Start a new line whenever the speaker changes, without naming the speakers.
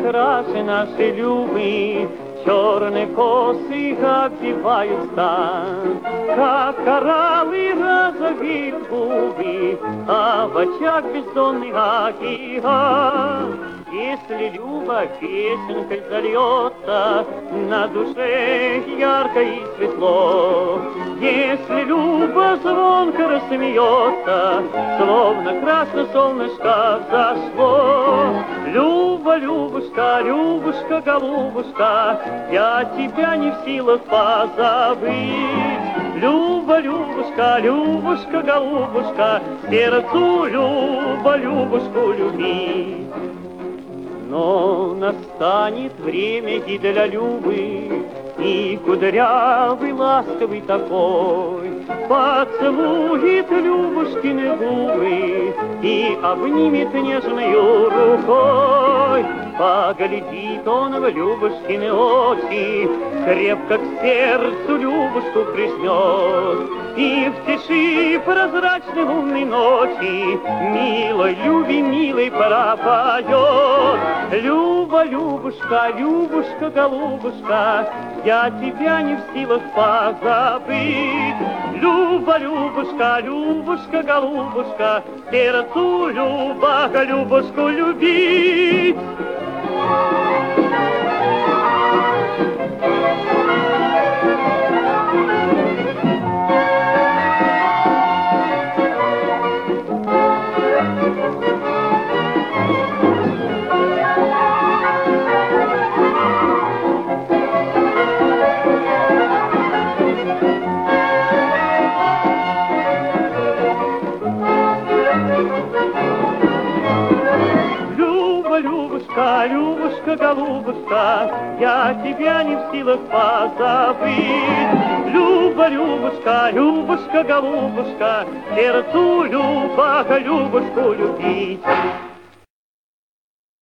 краше нашей Любы, черные косы обвиваются, как кораллы розовеют губы, а в очах бездонный океан. Если Люба песенкой зальется, на душе ярко и светло. Если Люба звонко рассмеется, словно красное солнышко взошло. Люба, Любушка, Любушка, голубушка, я тебя не в силах позабыть. Люба, Любушка, Любушка, голубушка, сердцу Люба, Любушку любить. Но настанет время и для Любы, и кудрявый, ласковый такой поцелует Любушкины губы и обнимет нежною рукой. Поглядит он в Любушкины очи, крепко к сердцу Любушку прижмет, и в тиши прозрачной лунной ночи милой Любе, милой пропоет. Люба, Любушка, Любушка, голубушка, я тебя не в силах позабыть. Люба, Любушка, Любушка, голубушка, сердцу Люба, Любушку любить. Любушка, Любушка, голубушка, я тебя не в силах позабыть. Люба, Любушка, Любушка, голубушка, сердцу Люба, Любушку любить.